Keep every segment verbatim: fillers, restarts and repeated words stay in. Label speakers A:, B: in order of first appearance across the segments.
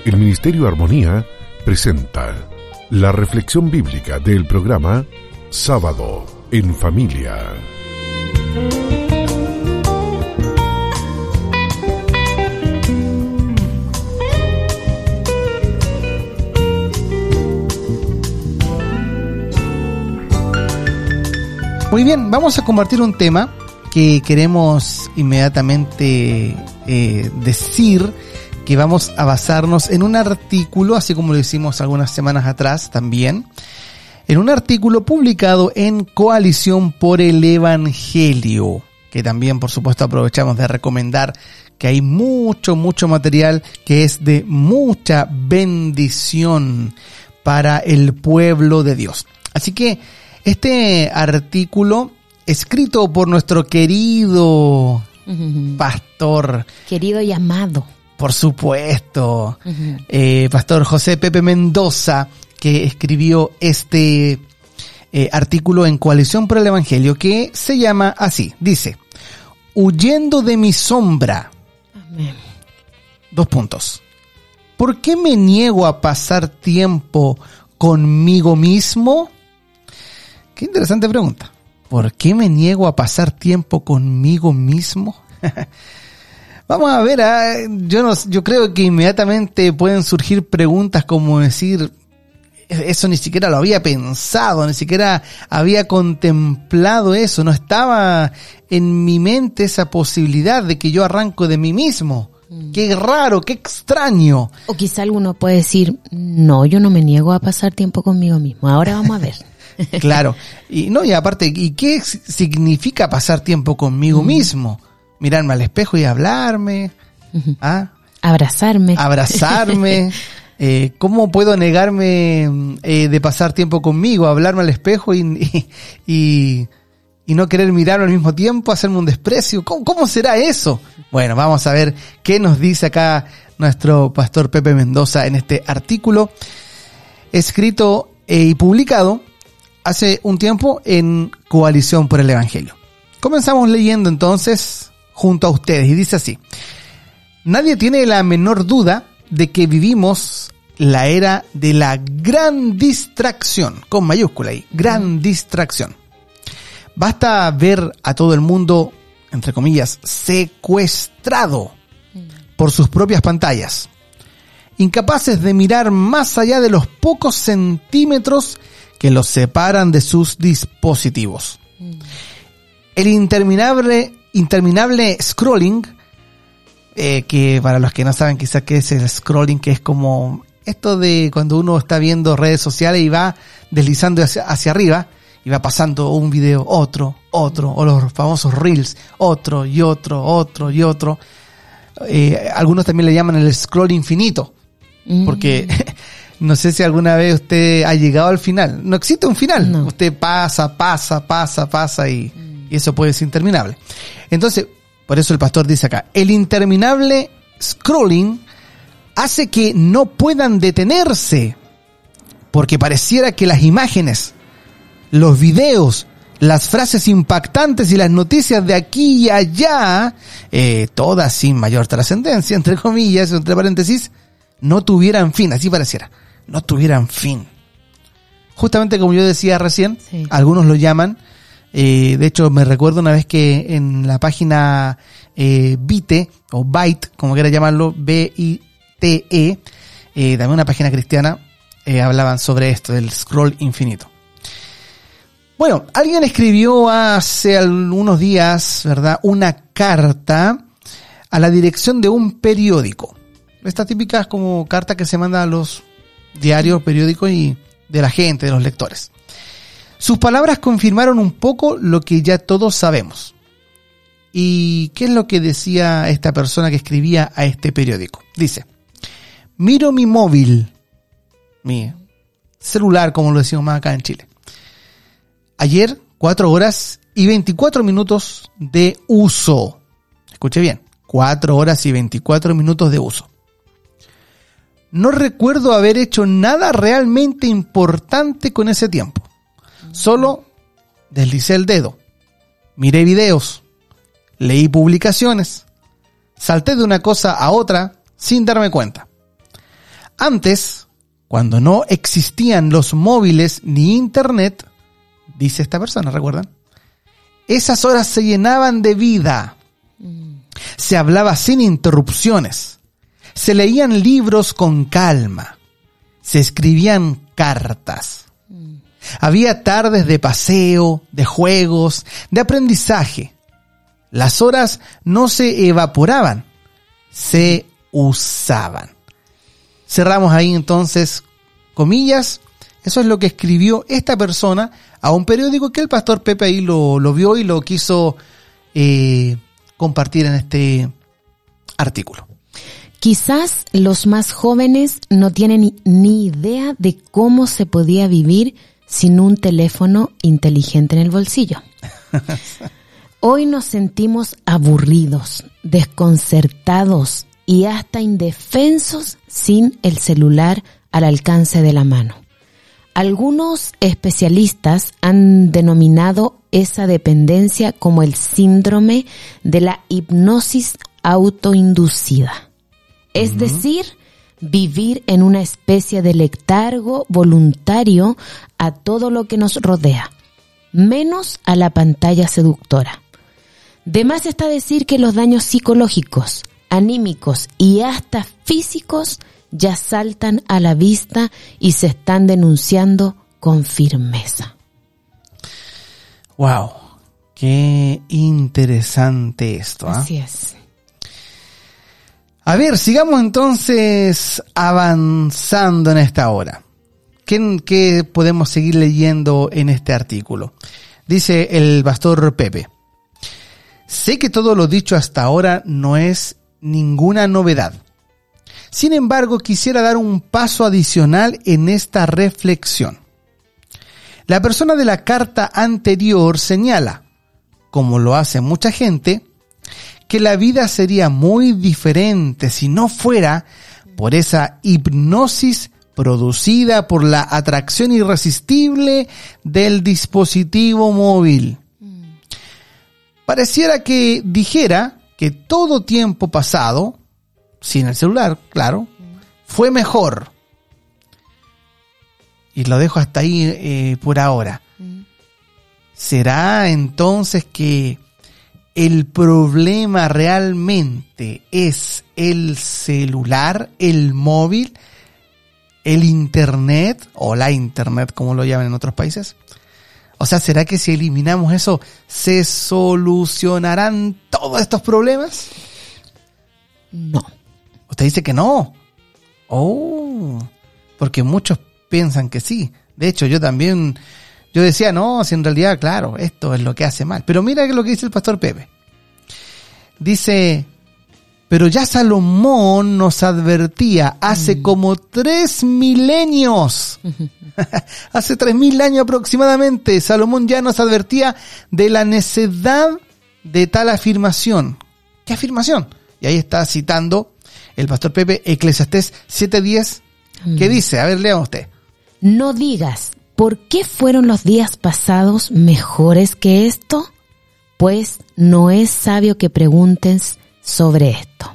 A: el Ministerio Armonía presenta la reflexión bíblica del programa Sábado en Familia.
B: Muy bien, vamos a compartir un tema que queremos inmediatamente eh, decir que vamos a basarnos en un artículo, así como lo hicimos algunas semanas atrás también, en un artículo publicado en Coalición por el Evangelio, que también por supuesto aprovechamos de recomendar, que hay mucho, mucho material que es de mucha bendición para el pueblo de Dios. Así que este artículo, escrito por nuestro querido uh-huh. pastor,
C: querido y amado,
B: por supuesto, uh-huh. eh, pastor José Pepe Mendoza, que escribió este eh, artículo en Coalición por el Evangelio, que se llama así, dice: huyendo de mi sombra. Amén. Dos puntos. ¿Por qué me niego a pasar tiempo conmigo mismo? Qué interesante pregunta. ¿Por qué me niego a pasar tiempo conmigo mismo? Vamos a ver, ¿eh? yo no, yo creo que inmediatamente pueden surgir preguntas como decir, eso ni siquiera lo había pensado, ni siquiera había contemplado eso, no estaba en mi mente esa posibilidad de que yo arranco de mí mismo. Mm. Qué raro, qué extraño.
C: O quizá alguno puede decir, no, yo no me niego a pasar tiempo conmigo mismo, ahora vamos a ver.
B: Claro, y no, y aparte, ¿y qué significa pasar tiempo conmigo mm. mismo? Mirarme al espejo y hablarme, uh-huh. ¿ah?
C: abrazarme,
B: abrazarme. eh, ¿Cómo puedo negarme eh, de pasar tiempo conmigo, hablarme al espejo y, y, y, y no querer mirarme al mismo tiempo, hacerme un desprecio? ¿Cómo, cómo será eso? Bueno, vamos a ver qué nos dice acá nuestro pastor Pepe Mendoza en este artículo escrito eh, y publicado hace un tiempo en Coalición por el Evangelio. Comenzamos leyendo entonces junto a ustedes y dice así: nadie tiene la menor duda de que vivimos la era de la gran distracción, con mayúscula ahí, gran distracción. Basta ver a todo el mundo, entre comillas, secuestrado por sus propias pantallas, incapaces de mirar más allá de los pocos centímetros que los separan de sus dispositivos. El interminable, interminable scrolling, eh, que para los que no saben quizás qué es el scrolling, que es como esto de cuando uno está viendo redes sociales y va deslizando hacia, hacia arriba y va pasando un video, otro, otro, o los famosos reels, otro y otro, otro y otro. Eh, algunos también le llaman el scroll infinito, mm. porque no sé si alguna vez usted ha llegado al final. No existe un final. No. Usted pasa, pasa, pasa, pasa y... y eso puede ser interminable. Entonces, por eso el pastor dice acá, el interminable scrolling hace que no puedan detenerse, porque pareciera que las imágenes, los videos, las frases impactantes y las noticias de aquí y allá, eh, todas sin mayor trascendencia, entre comillas, entre paréntesis, no tuvieran fin, así pareciera, no tuvieran fin. Justamente como yo decía recién, sí. Algunos lo llaman, Eh, de hecho, me recuerdo una vez que en la página eh, Vite, o Byte, como quiera llamarlo, B I T E, eh, también una página cristiana, eh, hablaban sobre esto, del scroll infinito. Bueno, alguien escribió hace algunos días, ¿verdad?, una carta a la dirección de un periódico. Estas típicas como carta que se manda a los diarios, periódicos y de la gente, de los lectores. Sus palabras confirmaron un poco lo que ya todos sabemos. ¿Y qué es lo que decía esta persona que escribía a este periódico? Dice: miro mi móvil, mi celular, como lo decimos más acá en Chile. Ayer, cuatro horas y veinticuatro minutos de uso. Escuche bien, cuatro horas y veinticuatro minutos de uso. No recuerdo haber hecho nada realmente importante con ese tiempo. Solo deslicé el dedo, miré videos, leí publicaciones, salté de una cosa a otra sin darme cuenta. Antes, cuando no existían los móviles ni internet, dice esta persona, ¿recuerdan? Esas horas se llenaban de vida. Se hablaba sin interrupciones. Se leían libros con calma. Se escribían cartas. Había tardes de paseo, de juegos, de aprendizaje. Las horas no se evaporaban, se usaban. Cerramos ahí entonces, comillas. Eso es lo que escribió esta persona a un periódico que el pastor Pepe ahí lo, lo vio y lo quiso eh, compartir en este artículo.
C: Quizás los más jóvenes no tienen ni, ni idea de cómo se podía vivir sin un teléfono inteligente en el bolsillo. Hoy nos sentimos aburridos, desconcertados y hasta indefensos sin el celular al alcance de la mano. Algunos especialistas han denominado esa dependencia como el síndrome de la hipnosis autoinducida. Es uh-huh. decir, vivir en una especie de letargo voluntario a todo lo que nos rodea, menos a la pantalla seductora. De más está decir que los daños psicológicos, anímicos y hasta físicos ya saltan a la vista y se están denunciando con firmeza.
B: Wow, qué interesante esto, ¿eh?
C: Así es.
B: A ver, sigamos entonces avanzando en esta hora. ¿Qué, qué podemos seguir leyendo en este artículo? Dice el pastor Pepe: sé que todo lo dicho hasta ahora no es ninguna novedad. Sin embargo, quisiera dar un paso adicional en esta reflexión. La persona de la carta anterior señala, como lo hace mucha gente, que la vida sería muy diferente si no fuera por esa hipnosis producida por la atracción irresistible del dispositivo móvil. Pareciera que dijera que todo tiempo pasado, sin el celular, claro, fue mejor. Y lo dejo hasta ahí eh, por ahora. ¿Será entonces que el problema realmente es el celular, el móvil, el internet o la internet, como lo llaman en otros países? O sea, ¿será que si eliminamos eso se solucionarán todos estos problemas?
C: No.
B: Usted dice que no. Oh, porque muchos piensan que sí. De hecho, yo también, yo decía, no, si en realidad, claro, esto es lo que hace mal. Pero mira lo que dice el pastor Pepe. Dice, pero ya Salomón nos advertía hace mm. como tres milenios, hace tres mil años aproximadamente, Salomón ya nos advertía de la necedad de tal afirmación. ¿Qué afirmación? Y ahí está citando el pastor Pepe Eclesiastés siete diez, mm. que dice, a ver, lea usted.
C: No digas, ¿por qué fueron los días pasados mejores que esto? Pues no es sabio que preguntes sobre esto.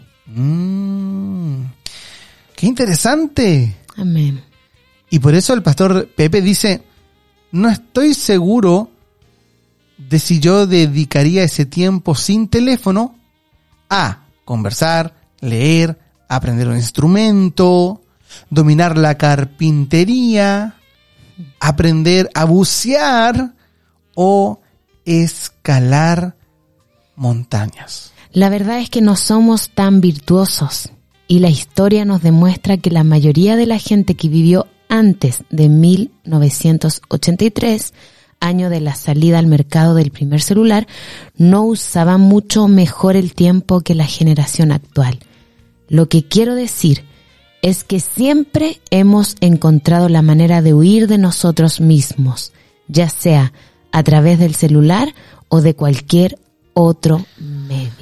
B: Mm, ¡qué interesante!
C: Amén.
B: Y por eso el pastor Pepe dice, no estoy seguro de si yo dedicaría ese tiempo sin teléfono a conversar, leer, aprender un instrumento, dominar la carpintería, aprender a bucear o escalar montañas.
C: La verdad es que no somos tan virtuosos y la historia nos demuestra que la mayoría de la gente que vivió antes de mil novecientos ochenta y tres, año de la salida al mercado del primer celular, no usaba mucho mejor el tiempo que la generación actual. Lo que quiero decir es que siempre hemos encontrado la manera de huir de nosotros mismos, ya sea a través del celular o de cualquier otro medio.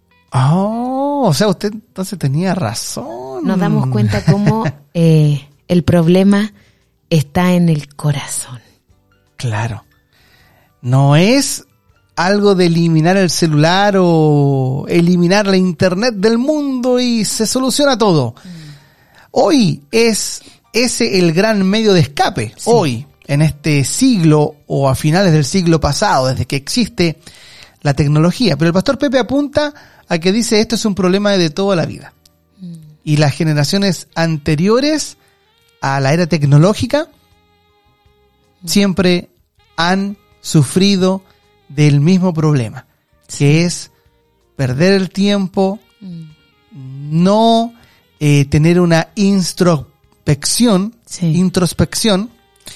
B: Oh, o sea, usted entonces tenía razón.
C: Nos damos cuenta cómo eh, el problema está en el corazón.
B: Claro. No es algo de eliminar el celular o eliminar la internet del mundo y se soluciona todo. Mm. Hoy es ese el gran medio de escape. Sí. Hoy, en este siglo o a finales del siglo pasado, desde que existe la tecnología. Pero el pastor Pepe apunta a que dice esto es un problema de toda la vida. Mm. Y las generaciones anteriores a la era tecnológica mm. siempre han sufrido del mismo problema, sí. que es perder el tiempo, mm. no eh, tener una introspección, sí. introspección,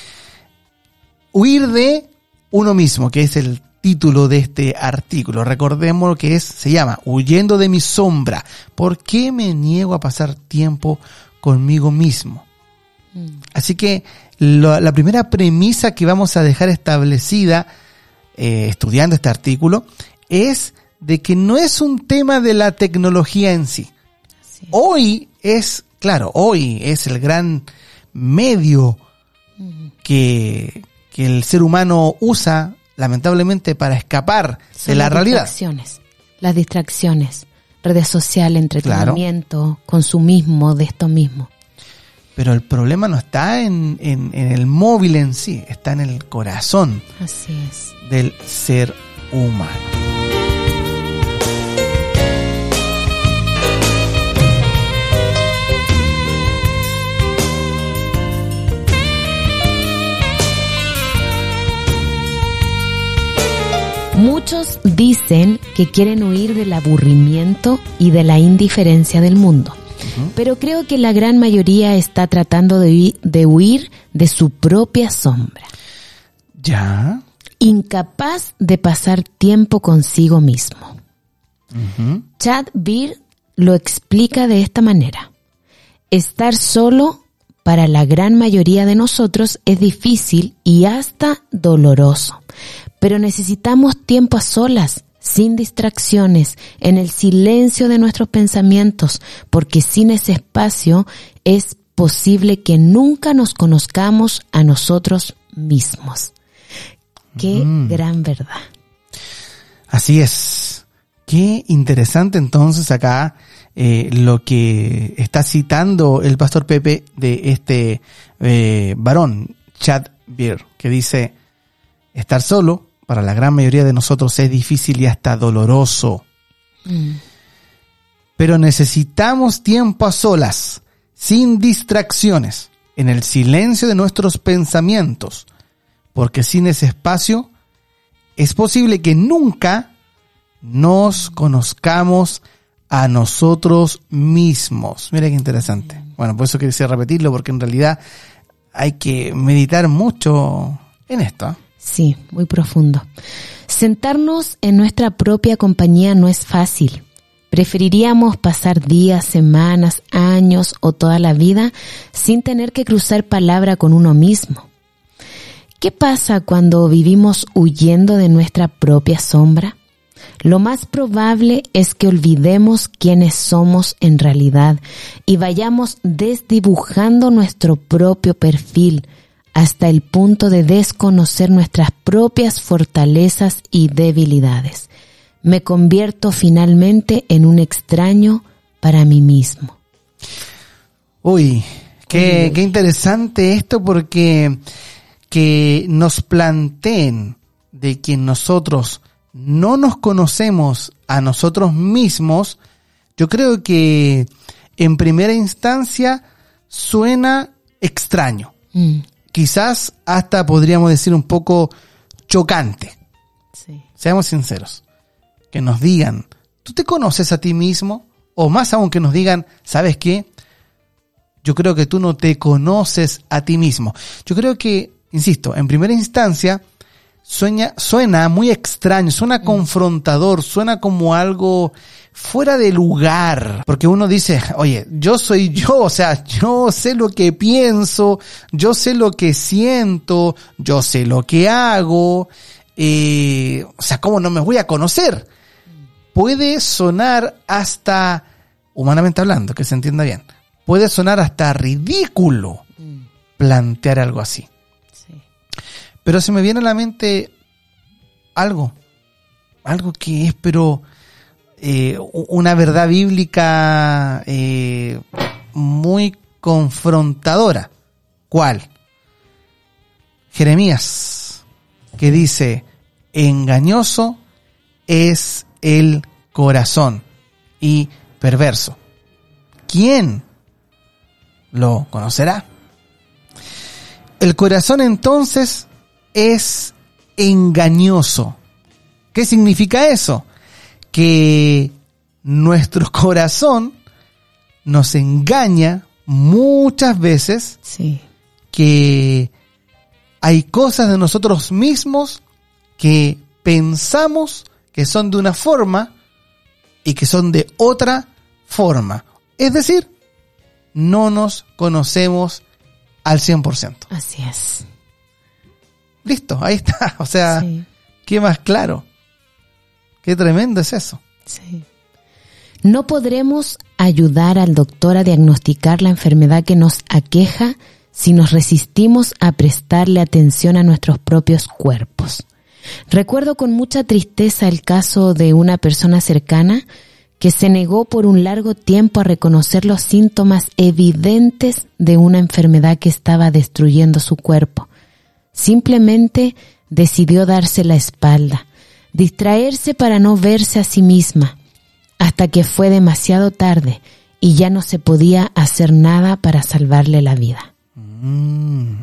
B: huir de uno mismo, que es el título de este artículo. Recordemos lo que es, se llama Huyendo de mi sombra. ¿Por qué me niego a pasar tiempo conmigo mismo? Mm. Así que lo, la primera premisa que vamos a dejar establecida eh, estudiando este artículo es de que no es un tema de la tecnología en sí. sí. Hoy es, claro, hoy es el gran medio mm. que, que el ser humano usa lamentablemente para escapar Son de la
C: las
B: realidad.
C: Distracciones, las distracciones, redes sociales, entretenimiento, claro. consumismo de esto mismo.
B: Pero el problema no está en, en, en el móvil en sí, está en el corazón
C: Así es.
B: del ser humano.
C: Muchos dicen que quieren huir del aburrimiento y de la indiferencia del mundo, uh-huh. pero creo que la gran mayoría está tratando de huir, de huir de su propia sombra.
B: ¿Ya?
C: Incapaz de pasar tiempo consigo mismo.
B: Uh-huh.
C: Chad Beer lo explica de esta manera. Estar solo para la gran mayoría de nosotros es difícil y hasta doloroso. Pero necesitamos tiempo a solas, sin distracciones, en el silencio de nuestros pensamientos, porque sin ese espacio es posible que nunca nos conozcamos a nosotros mismos. ¡Qué mm. gran verdad!
B: Así es. Qué interesante entonces acá eh, lo que está citando el pastor Pepe de este eh, varón, Chad Beer, que dice, estar solo para la gran mayoría de nosotros es difícil y hasta doloroso. Mm. Pero necesitamos tiempo a solas, sin distracciones, en el silencio de nuestros pensamientos, porque sin ese espacio es posible que nunca nos conozcamos a nosotros mismos. Mira qué interesante. Bueno, por eso quise repetirlo, porque en realidad hay que meditar mucho en esto, ¿eh?
C: Sí, muy profundo. Sentarnos en nuestra propia compañía no es fácil. Preferiríamos pasar días, semanas, años o toda la vida sin tener que cruzar palabra con uno mismo. ¿Qué pasa cuando vivimos huyendo de nuestra propia sombra? Lo más probable es que olvidemos quiénes somos en realidad y vayamos desdibujando nuestro propio perfil, hasta el punto de desconocer nuestras propias fortalezas y debilidades. Me convierto finalmente en un extraño para mí mismo.
B: Uy, qué, qué interesante esto, porque que nos planteen de que nosotros no nos conocemos a nosotros mismos, yo creo que en primera instancia suena extraño. Mm. Quizás hasta podríamos decir un poco chocante. Sí. Seamos sinceros. Que nos digan, ¿tú te conoces a ti mismo? O más aún que nos digan, ¿sabes qué? Yo creo que tú no te conoces a ti mismo. Yo creo que, insisto, en primera instancia suena, suena muy extraño, suena mm. confrontador, suena como algo fuera de lugar, porque uno dice, oye, yo soy yo, o sea, yo sé lo que pienso, yo sé lo que siento, yo sé lo que hago, eh, o sea, ¿cómo no me voy a conocer? Puede sonar hasta, humanamente hablando, que se entienda bien, puede sonar hasta ridículo plantear algo así. Sí. Pero se me viene a la mente algo, algo que es, pero Eh, una verdad bíblica eh, muy confrontadora. ¿Cuál? Jeremías, que dice, engañoso es el corazón y perverso. ¿Quién lo conocerá? El corazón entonces es engañoso. ¿Qué significa eso? Que nuestro corazón nos engaña muchas veces,
C: Sí.
B: que hay cosas de nosotros mismos que pensamos que son de una forma y que son de otra forma. Es decir, no nos conocemos al cien por ciento.
C: Así es.
B: Listo, ahí está. O sea,
C: Sí.
B: ¿qué más claro? Qué tremendo es eso.
C: Sí. No podremos ayudar al doctor a diagnosticar la enfermedad que nos aqueja si nos resistimos a prestarle atención a nuestros propios cuerpos. Recuerdo con mucha tristeza el caso de una persona cercana que se negó por un largo tiempo a reconocer los síntomas evidentes de una enfermedad que estaba destruyendo su cuerpo. Simplemente decidió darse la espalda, distraerse para no verse a sí misma, hasta que fue demasiado tarde y ya no se podía hacer nada para salvarle la vida.
B: Mm,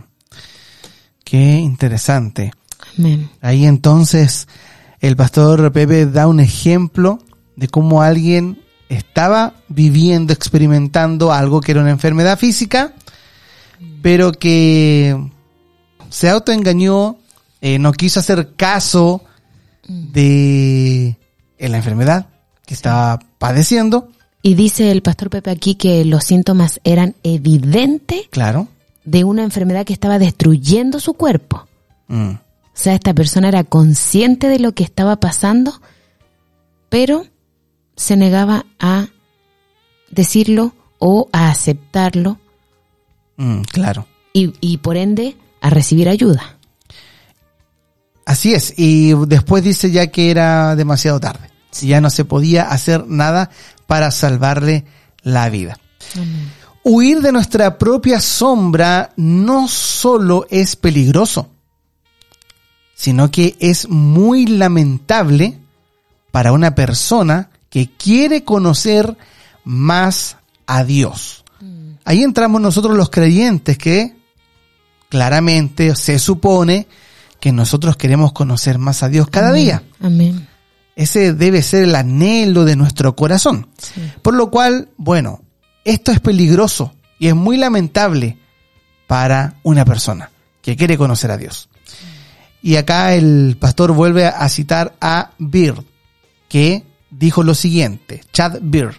B: qué interesante.
C: Amén.
B: Ahí entonces el pastor Pepe da un ejemplo de cómo alguien estaba viviendo, experimentando algo que era una enfermedad física, pero que se autoengañó, eh, no quiso hacer caso de en la enfermedad que estaba padeciendo.
C: Y dice el pastor Pepe aquí que los síntomas eran evidentes
B: Claro.
C: de una enfermedad que estaba destruyendo su cuerpo.
B: Mm.
C: O sea, esta persona era consciente de lo que estaba pasando, pero se negaba a decirlo o a aceptarlo
B: Mm, claro.
C: y, y por ende a recibir ayuda.
B: Así es. Y después dice ya que era demasiado tarde. Si ya no se podía hacer nada para salvarle la vida.
C: Amén.
B: Huir de nuestra propia sombra no solo es peligroso, sino que es muy lamentable para una persona que quiere conocer más a Dios. Mm. Ahí entramos nosotros los creyentes que claramente se supone que nosotros queremos conocer más a Dios cada
C: Amén.
B: día.
C: Amén.
B: Ese debe ser el anhelo de nuestro corazón.
C: Sí.
B: Por lo cual, bueno, esto es peligroso y es muy lamentable para una persona que quiere conocer a Dios. Y acá el pastor vuelve a citar a Beard, que dijo lo siguiente, Chad Beard.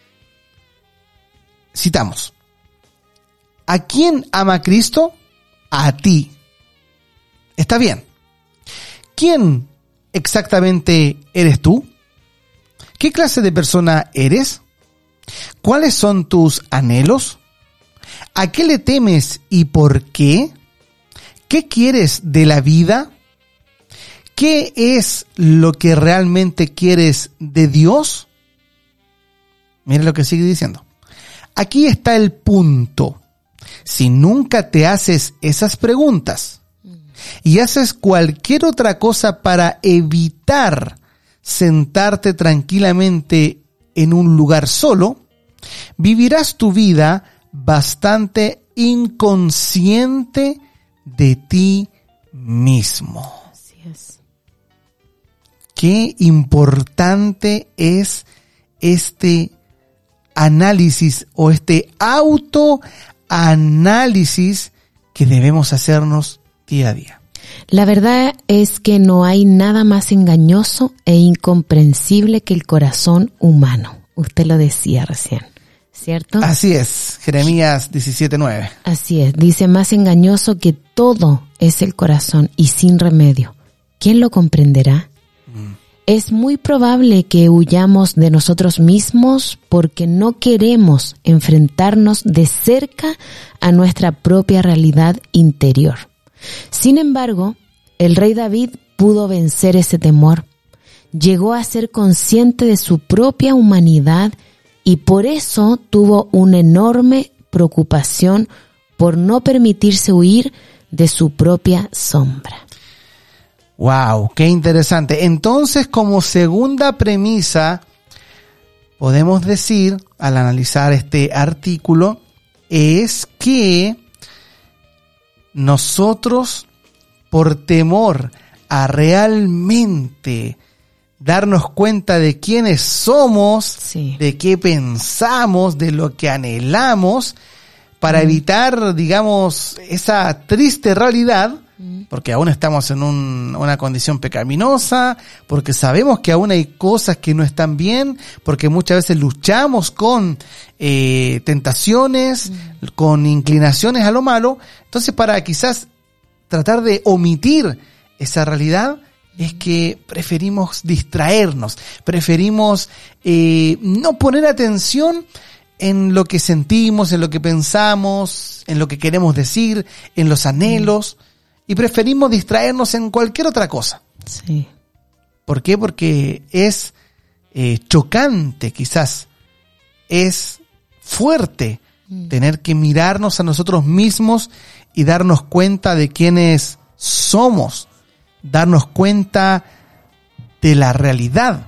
B: Citamos: ¿a quién ama Cristo? A ti. Está bien. ¿Quién exactamente eres tú? ¿Qué clase de persona eres? ¿Cuáles son tus anhelos? ¿A qué le temes y por qué? ¿Qué quieres de la vida? ¿Qué es lo que realmente quieres de Dios? Mira lo que sigue diciendo. Aquí está el punto. Si nunca te haces esas preguntas y haces cualquier otra cosa para evitar sentarte tranquilamente en un lugar solo, vivirás tu vida bastante inconsciente de ti mismo.
C: Así es.
B: Qué importante es este análisis o este autoanálisis que debemos hacernos día a día.
C: La verdad es que no hay nada más engañoso e incomprensible que el corazón humano. Usted lo decía recién, ¿cierto?
B: Así es, Jeremías diecisiete nueve.
C: Así es, dice, más engañoso que todo es el corazón y sin remedio. ¿Quién lo comprenderá? Mm. Es muy probable que huyamos de nosotros mismos porque no queremos enfrentarnos de cerca a nuestra propia realidad interior. Sin embargo, el rey David pudo vencer ese temor. Llegó a ser consciente de su propia humanidad y por eso tuvo un enorme preocupación por no permitirse huir de su propia sombra.
B: Wow, qué interesante. Entonces, como segunda premisa, podemos decir, al analizar este artículo, es que nosotros, por temor a realmente darnos cuenta de quiénes somos,
C: Sí.
B: de qué pensamos, de lo que anhelamos, para mm. evitar, digamos, esa triste realidad, mm. porque aún estamos en un, una condición pecaminosa, porque sabemos que aún hay cosas que no están bien, porque muchas veces luchamos con eh, tentaciones, mm. con inclinaciones a lo malo. Entonces, para quizás tratar de omitir esa realidad, es que preferimos distraernos, preferimos eh, no poner atención en lo que sentimos, en lo que pensamos, en lo que queremos decir, en los anhelos, y preferimos distraernos en cualquier otra cosa.
C: Sí.
B: ¿Por qué? Porque es eh, chocante, quizás, es fuerte mm. tener que mirarnos a nosotros mismos y darnos cuenta de quiénes somos, darnos cuenta de la realidad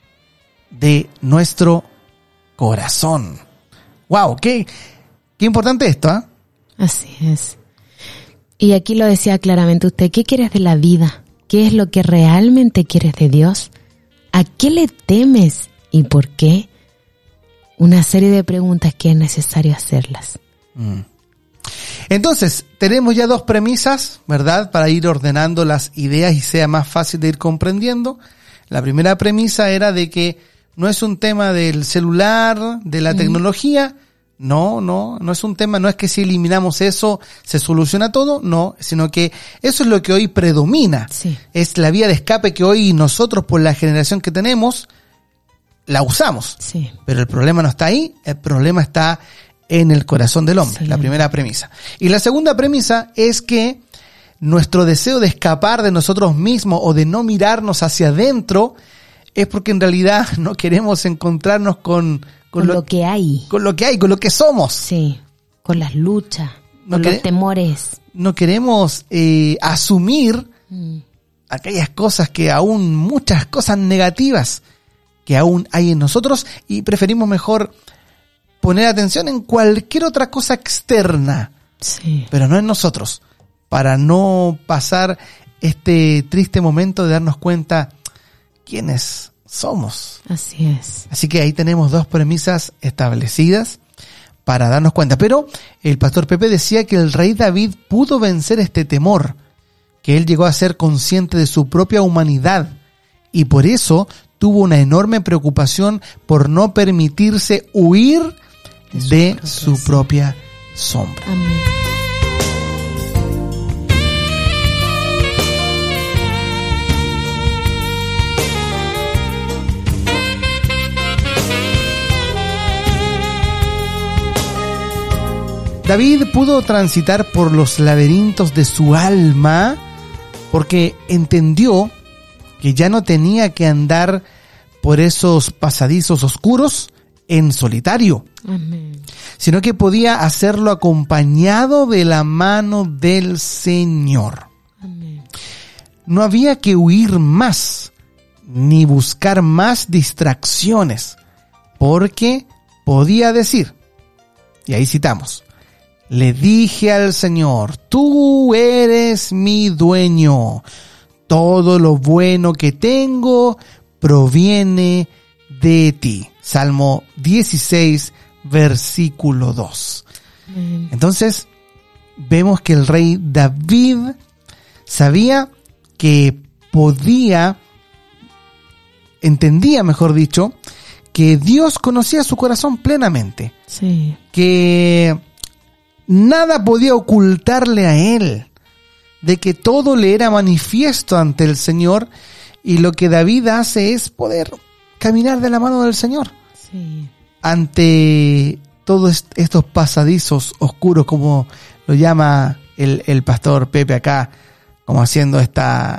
B: de nuestro corazón. Wow, qué, qué importante esto, ¿eh?
C: Así es. Y aquí lo decía claramente usted, ¿qué quieres de la vida? ¿Qué es lo que realmente quieres de Dios? ¿A qué le temes y por qué? Una serie de preguntas que es necesario hacerlas.
B: Mm. Entonces, tenemos ya dos premisas, ¿verdad? Para ir ordenando las ideas y sea más fácil de ir comprendiendo. La primera premisa era de que no es un tema del celular, de la mm. tecnología. No, no, no es un tema, no es que si eliminamos eso se soluciona todo, no, sino que eso es lo que hoy predomina.
C: Sí.
B: Es la vía de escape que hoy nosotros, por la generación que tenemos, la usamos.
C: Sí.
B: Pero el problema no está ahí, el problema está en el corazón del hombre, sí. La primera premisa. Y la segunda premisa es que nuestro deseo de escapar de nosotros mismos o de no mirarnos hacia adentro es porque en realidad no queremos encontrarnos con...
C: Con, con lo, lo que hay.
B: Con lo que hay, con lo que somos.
C: Sí, con las luchas,
B: no
C: con
B: quere-
C: los temores.
B: No queremos eh, asumir mm. aquellas cosas que aún, muchas cosas negativas que aún hay en nosotros y preferimos mejor poner atención en cualquier otra cosa externa,
C: sí.
B: pero no en nosotros, para no pasar este triste momento de darnos cuenta quiénes somos.
C: Así es.
B: Así que ahí tenemos dos premisas establecidas para darnos cuenta. Pero el pastor Pepe decía que el rey David pudo vencer este temor, que él llegó a ser consciente de su propia humanidad y por eso tuvo una enorme preocupación por no permitirse huir de su, de propia, su propia sombra.
C: Amén.
B: David pudo transitar por los laberintos de su alma porque entendió que ya no tenía que andar por esos pasadizos oscuros en solitario,
C: Amén.
B: Sino que podía hacerlo acompañado de la mano del Señor.
C: Amén.
B: No había que huir más ni buscar más distracciones porque podía decir, y ahí citamos, le dije al Señor, tú eres mi dueño. Todo lo bueno que tengo proviene de ti. Salmo dieciséis, versículo dos.
C: Mm.
B: Entonces, vemos que el rey David sabía que podía, entendía, mejor dicho, que Dios conocía su corazón plenamente.
C: Sí.
B: Que nada podía ocultarle a él, de que todo le era manifiesto ante el Señor, y lo que David hace es poder caminar de la mano del Señor.
C: Sí.
B: Ante todos estos pasadizos oscuros, como lo llama el, el pastor Pepe acá, como haciendo esta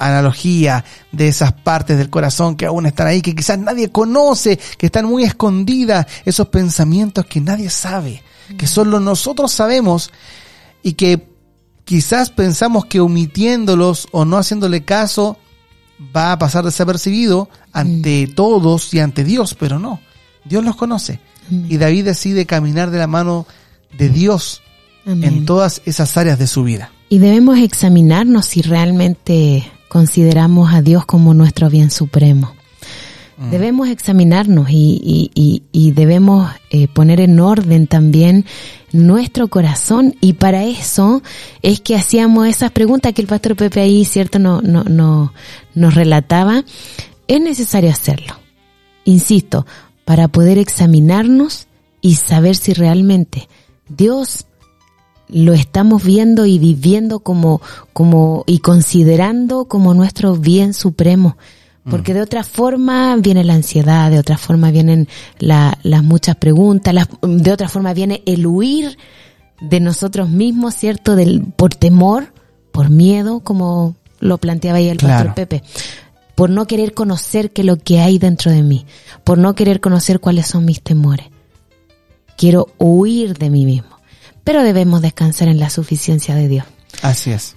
B: analogía de esas partes del corazón que aún están ahí, que quizás nadie conoce, que están muy escondidas, esos pensamientos que nadie sabe, que solo nosotros sabemos y que quizás pensamos que omitiéndolos o no haciéndole caso va a pasar desapercibido ante mm. todos y ante Dios, pero no, Dios los conoce. Mm. Y David decide caminar de la mano de Dios Amén. En todas esas áreas de su vida.
C: Y debemos examinarnos si realmente consideramos a Dios como nuestro bien supremo. Mm. Debemos examinarnos y, y, y, y debemos eh, poner en orden también nuestro corazón, y para eso es que hacíamos esas preguntas que el pastor Pepe ahí, cierto, no, no, no, nos relataba. Es necesario hacerlo, insisto, para poder examinarnos y saber si realmente Dios lo estamos viendo y viviendo como, como, y considerando como nuestro bien supremo. Porque de otra forma viene la ansiedad, de otra forma vienen la, las muchas preguntas, las, de otra forma viene el huir de nosotros mismos, ¿cierto? Del, por temor, por miedo, como lo planteaba ahí el
B: claro.
C: pastor Pepe. Por no querer conocer qué es lo que hay dentro de mí. Por no querer conocer cuáles son mis temores. Quiero huir de mí mismo. Pero debemos descansar en la suficiencia de Dios.
B: Así es.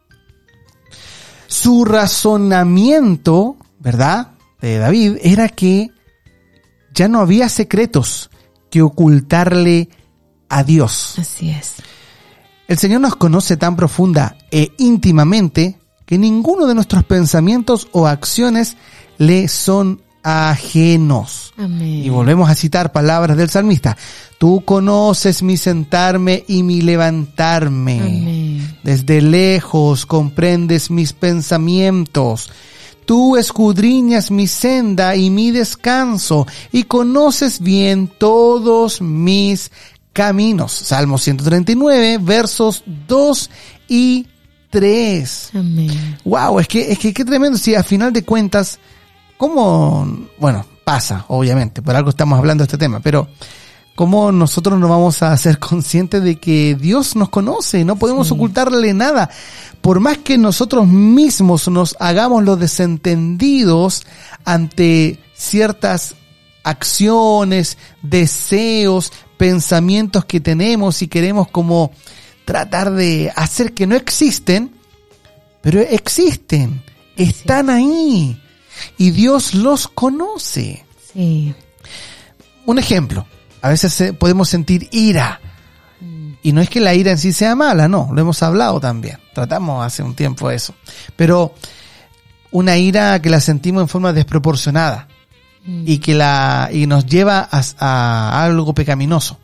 B: Su razonamiento, ¿verdad?, de David, era que ya no había secretos que ocultarle a Dios.
C: Así es.
B: El Señor nos conoce tan profunda e íntimamente que ninguno de nuestros pensamientos o acciones le son ajenos.
C: Amén.
B: Y volvemos a citar palabras del salmista. Tú conoces mi sentarme y mi levantarme.
C: Amén.
B: Desde lejos comprendes mis pensamientos. Tú escudriñas mi senda y mi descanso, y conoces bien todos mis caminos. Salmo ciento treinta y nueve, versos dos y tres.
C: Amén.
B: Wow, es que, es que qué tremendo. Si a final de cuentas, ¿cómo? Bueno, pasa, obviamente, por algo estamos hablando de este tema, pero ¿cómo nosotros nos vamos a ser conscientes de que Dios nos conoce? No podemos sí. ocultarle nada. Por más que nosotros mismos nos hagamos los desentendidos ante ciertas acciones, deseos, pensamientos que tenemos y queremos como tratar de hacer que no existen, pero existen, están sí. ahí y Dios los conoce.
C: Sí.
B: Un ejemplo, a veces podemos sentir ira. Y no es que la ira en sí sea mala, no, lo hemos hablado también. Tratamos hace un tiempo eso. Pero una ira que la sentimos en forma desproporcionada mm. y que la y nos lleva a, a algo pecaminoso.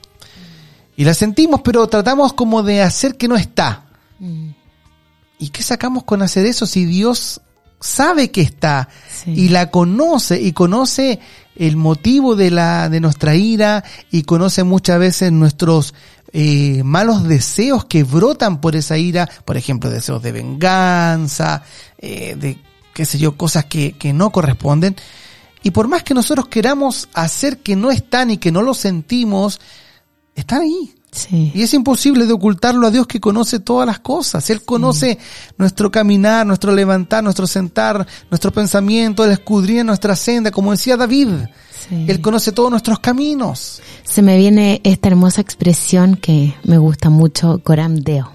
B: Y la sentimos, pero tratamos como de hacer que no está. Mm. ¿Y qué sacamos con hacer eso si Dios sabe que está sí. y la conoce y conoce el motivo de la de nuestra ira y conoce muchas veces nuestros eh, malos deseos que brotan por esa ira, por ejemplo, deseos de venganza, eh, de qué sé yo, cosas que, que no corresponden? Y por más que nosotros queramos hacer que no están y que no lo sentimos, están ahí.
C: Sí.
B: Y es imposible de ocultarlo a Dios, que conoce todas las cosas. Él conoce sí. nuestro caminar, nuestro levantar, nuestro sentar, nuestro pensamiento. Él escudriña nuestra senda, como decía David. Sí. Él conoce todos nuestros caminos.
C: Se me viene esta hermosa expresión que me gusta mucho, coram deo.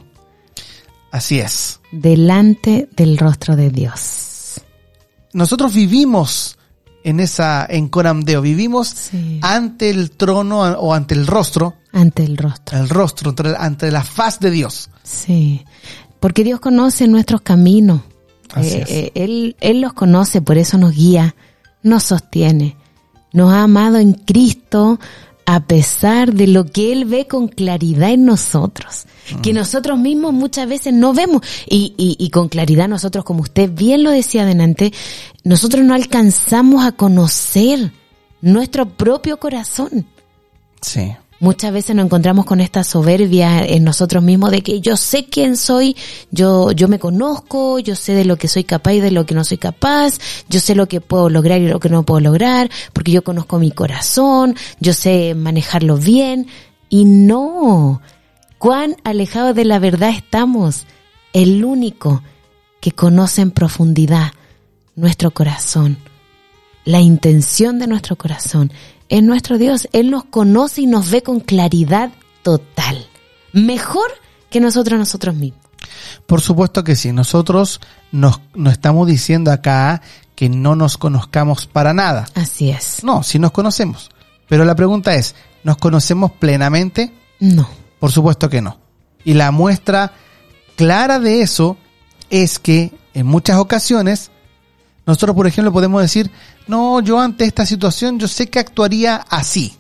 B: Así es.
C: Delante del rostro de Dios.
B: Nosotros vivimos en esa, en coram deo, vivimos sí. ante el trono o ante el rostro.
C: Ante el rostro.
B: El rostro, ante, ante la faz de Dios.
C: Sí, porque Dios conoce nuestros caminos.
B: Así
C: eh,
B: es.
C: eh, él, él los conoce, por eso nos guía, nos sostiene. Nos ha amado en Cristo a pesar de lo que Él ve con claridad en nosotros. Mm. Que nosotros mismos muchas veces no vemos. Y, y, y con claridad nosotros, como usted bien lo decía adelante, nosotros no alcanzamos a conocer nuestro propio corazón.
B: Sí.
C: Muchas veces nos encontramos con esta soberbia en nosotros mismos de que yo sé quién soy, yo yo me conozco, yo sé de lo que soy capaz y de lo que no soy capaz, yo sé lo que puedo lograr y lo que no puedo lograr, porque yo conozco mi corazón, yo sé manejarlo bien. Y no, cuán alejados de la verdad estamos. El único que conoce en profundidad nuestro corazón, la intención de nuestro corazón. Es nuestro Dios. Él nos conoce y nos ve con claridad total. Mejor que nosotros nosotros mismos.
B: Por supuesto que sí. Nosotros nos, no estamos diciendo acá que no nos conozcamos para nada.
C: Así es.
B: No, sí nos conocemos. Pero la pregunta es, ¿nos conocemos plenamente?
C: No.
B: Por supuesto que no. Y la muestra clara de eso es que en muchas ocasiones nosotros, por ejemplo, podemos decir, no, yo ante esta situación yo sé que actuaría así.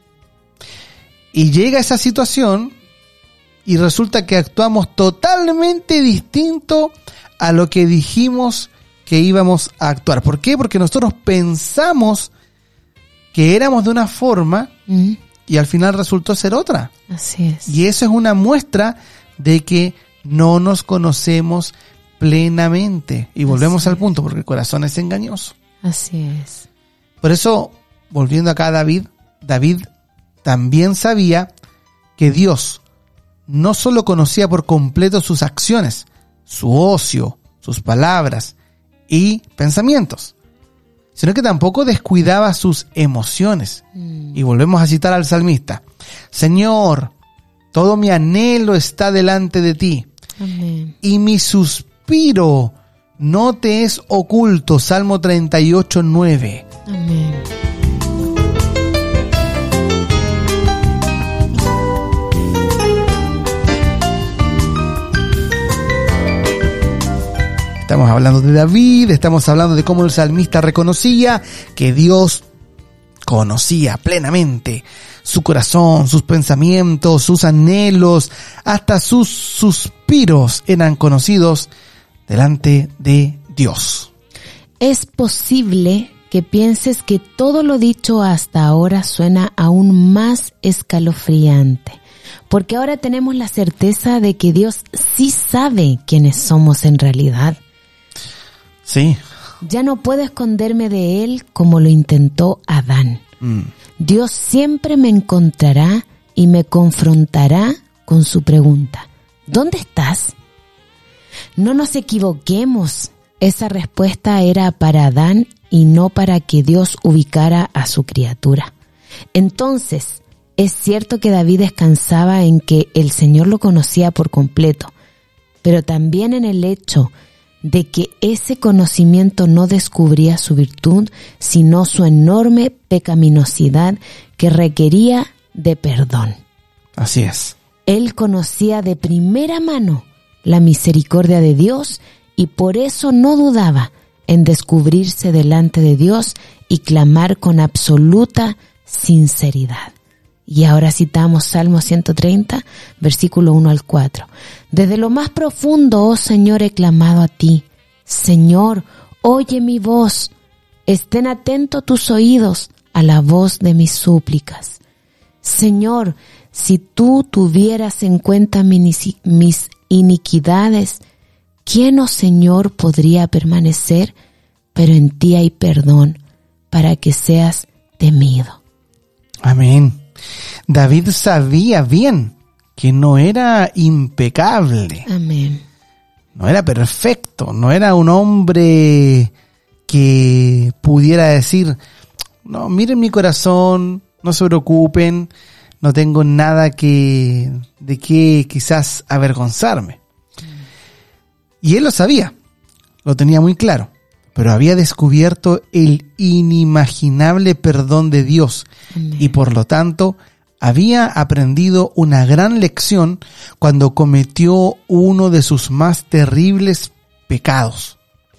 B: Y llega esa situación y resulta que actuamos totalmente distinto a lo que dijimos que íbamos a actuar. ¿Por qué? Porque nosotros pensamos que éramos de una forma mm. y al final resultó ser otra.
C: Así es.
B: Y eso es una muestra de que no nos conocemos plenamente. Y volvemos
C: Así
B: al
C: es.
B: punto, porque el corazón es engañoso.
C: Así es.
B: Por eso, volviendo acá a David, David también sabía que Dios no solo conocía por completo sus acciones, su ocio, sus palabras y pensamientos, sino que tampoco descuidaba sus emociones. Mm. Y volvemos a citar al salmista: Señor, todo mi anhelo está delante de ti.
C: Amén.
B: Y mi suspiro no te es oculto. Salmo treinta y ocho, nueve.
C: Amén.
B: Estamos hablando de David, estamos hablando de cómo el salmista reconocía que Dios conocía plenamente su corazón, sus pensamientos, sus anhelos, hasta sus suspiros eran conocidos delante de Dios.
C: Es posible que pienses que todo lo dicho hasta ahora suena aún más escalofriante, porque ahora tenemos la certeza de que Dios sí sabe quiénes somos en realidad.
B: Sí.
C: Ya no puedo esconderme de Él como lo intentó Adán. Mm. Dios siempre me encontrará y me confrontará con su pregunta: ¿dónde estás? No nos equivoquemos. Esa respuesta era para Adán y no para que Dios ubicara a su criatura. Entonces, es cierto que David descansaba en que el Señor lo conocía por completo, pero también en el hecho de que ese conocimiento no descubría su virtud, sino su enorme pecaminosidad que requería de perdón.
B: Así es.
C: Él conocía de primera mano la misericordia de Dios y por eso no dudaba en descubrirse delante de Dios y clamar con absoluta sinceridad. Y ahora citamos Salmo ciento treinta, versículo uno al cuatro. Desde lo más profundo, oh Señor, he clamado a ti. Señor, oye mi voz. Estén atentos tus oídos a la voz de mis súplicas. Señor, si tú tuvieras en cuenta mis iniquidades, ¿quién, oh Señor, podría permanecer? Pero en ti hay perdón para que seas temido.
B: Amén. David sabía bien que no era impecable.
C: Amén.
B: No era perfecto, no era un hombre que pudiera decir, no, miren mi corazón, no se preocupen, no tengo nada que de qué quizás avergonzarme. Y él lo sabía, lo tenía muy claro, pero había descubierto el inimaginable perdón de Dios. Amén. Y por lo tanto había aprendido una gran lección cuando cometió uno de sus más terribles pecados.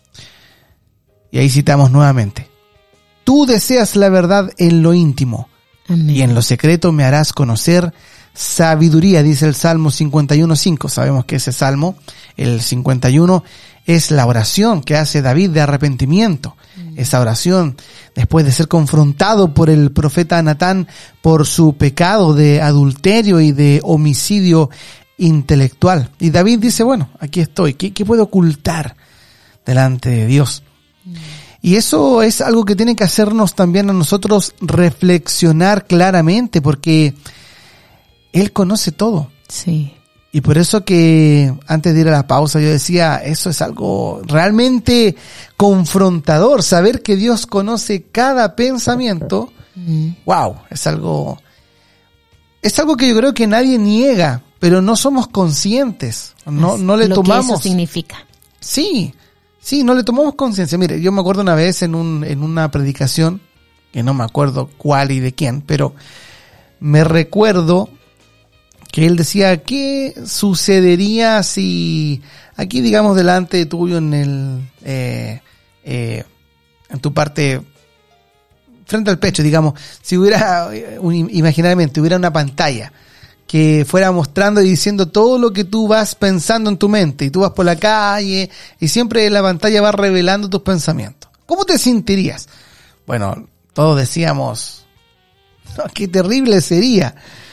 B: Y ahí citamos nuevamente: tú deseas la verdad en lo íntimo. Amén. Y en lo secreto me harás conocer sabiduría, dice el Salmo cincuenta y uno, cinco. Sabemos que ese Salmo, el cincuenta y uno, es la oración que hace David de arrepentimiento. Mm. Esa oración, después de ser confrontado por el profeta Natán por su pecado de adulterio y de homicidio intelectual. Y David dice, bueno, aquí estoy, ¿qué, qué puedo ocultar delante de Dios? Mm. Y eso es algo que tiene que hacernos también a nosotros reflexionar claramente, porque Él conoce todo.
C: Sí.
B: Y por eso que antes de ir a la pausa yo decía, eso es algo realmente confrontador, saber que Dios conoce cada pensamiento. Mm. Wow, es algo, es algo que yo creo que nadie niega, pero no somos conscientes, no, no le
C: lo
B: tomamos.
C: Que eso significa.
B: Sí, sí, no le tomamos conciencia. Mire, yo me acuerdo una vez en un, en una predicación, que no me acuerdo cuál y de quién, pero me recuerdo que él decía, ¿qué sucedería si aquí, digamos, delante tuyo en el, eh, eh, en tu parte, frente al pecho, digamos, si hubiera, un, imaginariamente, hubiera una pantalla que fuera mostrando y diciendo todo lo que tú vas pensando en tu mente, y tú vas por la calle y siempre la pantalla va revelando tus pensamientos? ¿Cómo te sentirías? Bueno, todos decíamos, no, qué terrible sería,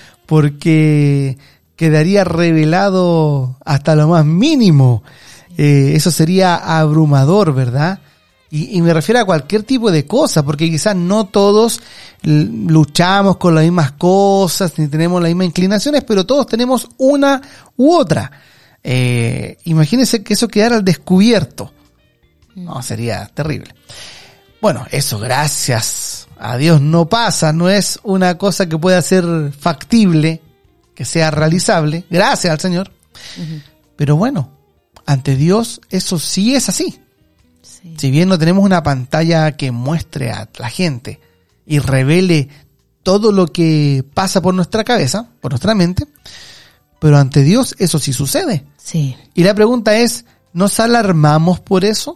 B: porque quedaría revelado hasta lo más mínimo. Eh, eso sería abrumador, ¿verdad? Y, y me refiero a cualquier tipo de cosa, porque quizás no todos luchamos con las mismas cosas, ni tenemos las mismas inclinaciones, pero todos tenemos una u otra. Eh, imagínense que eso quedara al descubierto. No, sería terrible. Bueno, eso gracias a Dios no pasa, no es una cosa que pueda ser factible, que sea realizable, gracias al Señor. Uh-huh. Pero bueno, ante Dios eso sí es así. Sí. Si bien no tenemos una pantalla que muestre a la gente y revele todo lo que pasa por nuestra cabeza, por nuestra mente, pero ante Dios eso sí sucede.
C: Sí.
B: Y la pregunta es, ¿nos alarmamos por eso?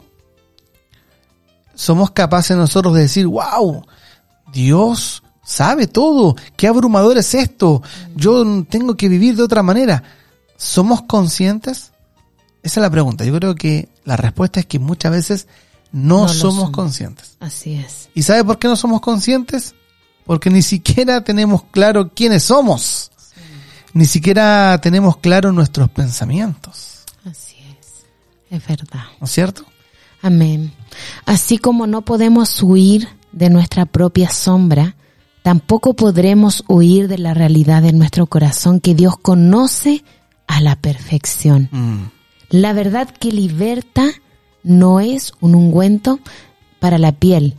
B: ¿Somos capaces nosotros de decir, wow, Dios sabe todo, qué abrumador es esto, yo tengo que vivir de otra manera? ¿Somos conscientes? Esa es la pregunta. Yo creo que la respuesta es que muchas veces no, no somos, somos conscientes.
C: Así es.
B: ¿Y sabe por qué no somos conscientes? Porque ni siquiera tenemos claro quiénes somos. Sí. Ni siquiera tenemos claro nuestros pensamientos.
C: Así es. Es verdad.
B: ¿No es cierto?
C: Amén. Así como no podemos huir de nuestra propia sombra, tampoco podremos huir de la realidad de nuestro corazón que Dios conoce a la perfección. Mm. La verdad que liberta no es un ungüento para la piel,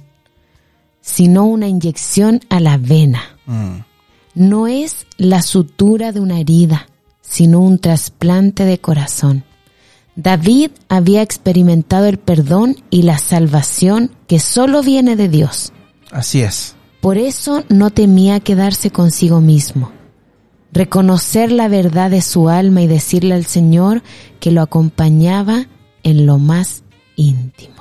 C: sino una inyección a la vena. Mm. No es la sutura de una herida, sino un trasplante de corazón. David había experimentado el perdón y la salvación que solo viene de Dios.
B: Así es.
C: Por eso no temía quedarse consigo mismo. Reconocer la verdad de su alma y decirle al Señor que lo acompañaba en lo más íntimo.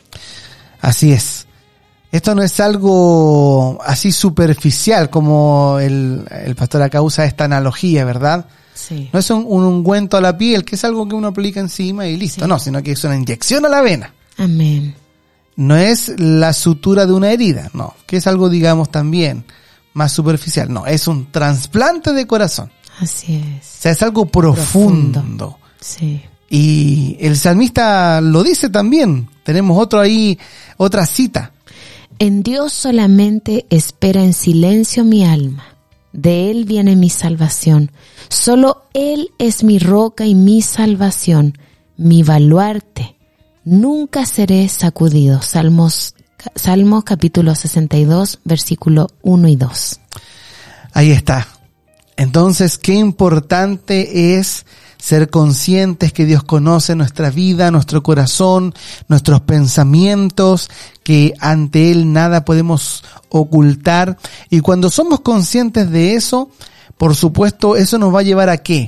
B: Así es. Esto no es algo así superficial como el, el pastor acá usa esta analogía, ¿verdad?
C: Sí.
B: No es un, un ungüento a la piel, que es algo que uno aplica encima y listo. Sí. No, sino que es una inyección a la vena.
C: Amén.
B: No es la sutura de una herida, no, que es algo, digamos, también más superficial. No, es un trasplante de corazón.
C: Así es.
B: O sea, es algo profundo.
C: profundo. Sí.
B: Y el salmista lo dice también. Tenemos otro ahí, otra cita.
C: En Dios solamente espera en silencio mi alma. De Él viene mi salvación. Solo Él es mi roca y mi salvación, mi baluarte. Nunca seré sacudido. Salmos, Salmos capítulo sesenta y dos, versículo uno y dos.
B: Ahí está. Entonces, qué importante es ser conscientes que Dios conoce nuestra vida, nuestro corazón, nuestros pensamientos, que ante Él nada podemos ocultar. Y cuando somos conscientes de eso, por supuesto, eso nos va a llevar a ¿qué?